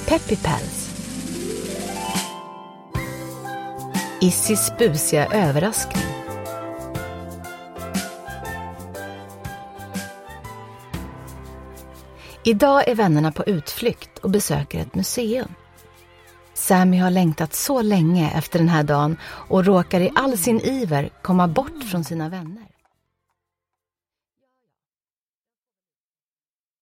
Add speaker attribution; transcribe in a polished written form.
Speaker 1: Peppy Pals. Issys busiga överraskning. Idag är vännerna på utflykt och besöker ett museum. Sammy har längtat så länge efter den här dagen och råkar i all sin iver komma bort från sina vänner.